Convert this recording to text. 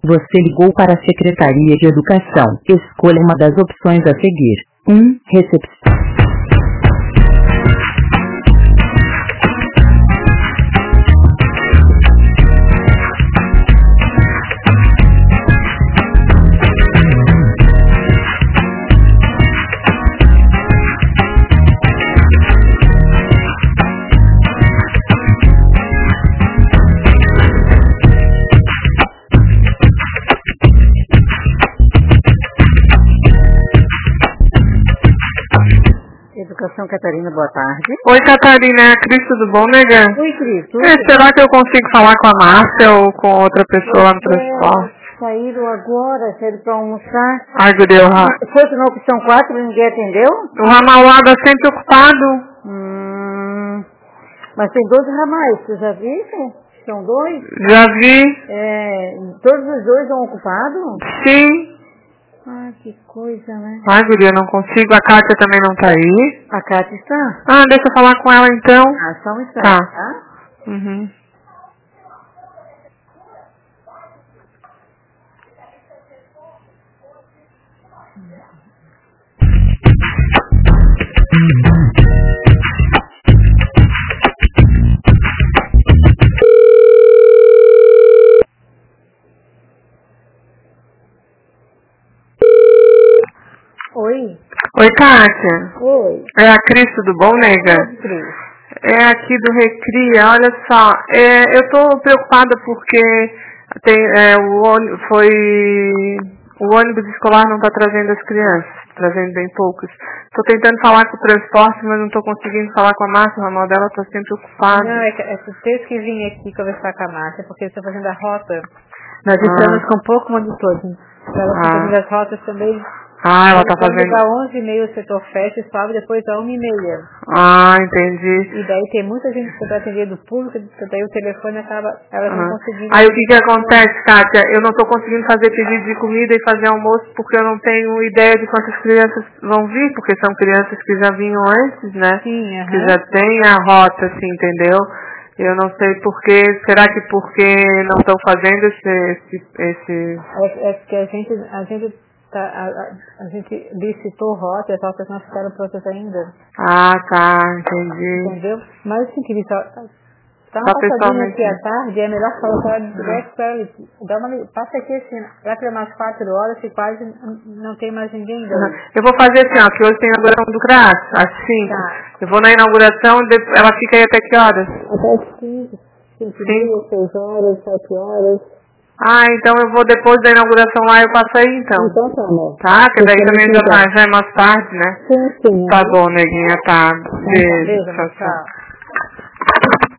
Você ligou para a Secretaria de Educação. Escolha uma das opções a seguir. 1. Recepção. Educação Catarina, boa tarde. Oi, Catarina, é a Cris, tudo bom, nega? Oi, Cris. Será que eu consigo falar com a Márcia ou com outra pessoa lá no transporte? Saíram agora, saíram para almoçar. Ai, Gudeu, Foi na opção 4 e ninguém atendeu? o ramal lá tá sempre ocupado. Mas tem 12 ramais, você já viu? São 2? Já vi. Todos os 2 estão ocupados? Sim. Ah, que coisa, né? Ai, Gudeu, não consigo. A Kátia também não tá aí. A Cátia está? Ah, deixa eu falar com ela então. Só um instante, Tá. tá? Uhum. Oi? Oi, Kátia. Oi. É a Cris, tudo bom, nega? Oi, Cris. É aqui do Recria, olha só, eu tô preocupada porque o ônibus escolar não está trazendo as crianças, trazendo bem poucos. Estou tentando falar com o transporte, mas não estou conseguindo falar com a Márcia, o ramal dela está sempre ocupado. Não, é que desde que vim aqui conversar com a Márcia, porque eles estão fazendo a rota. Nós estamos com pouco monitores. Ela está fazendo as rotas também. Ela está fazendo... Às 11h30 o setor fecha e sobe depois às 1h30. Entendi. E daí tem muita gente que está atendendo do público, daí o telefone acaba, elas não conseguindo... Aí o que acontece, Kátia? Eu não estou conseguindo fazer pedido de comida e fazer almoço porque eu não tenho ideia de quantas crianças vão vir, porque são crianças que já vinham antes, né? Sim, que já tem a rota, assim, entendeu? Eu não sei porquê, será que porque não estão fazendo esse... É porque a gente licitou rota e as rotas não ficaram prontas ainda. Tá, entendi. Entendeu? Mas assim, querido, dá uma Só passadinha pessoalmente. aqui à tarde, é melhor falar direto para ele. Passa aqui assim, lá para umas 4 horas que quase não tem mais ninguém daí. Eu vou fazer assim, que hoje tem a inauguração do CRAS, às 5. Tá. Eu vou na inauguração, ela fica aí até que horas? Até as 5, 6 horas, 7 horas. Então eu vou depois da inauguração lá, eu passo aí então. Então tá, amor. Tá? Que daí também já é mais tarde, né? Sim. Tá bom, neguinha, tá. Beijo, Tchau. tchau.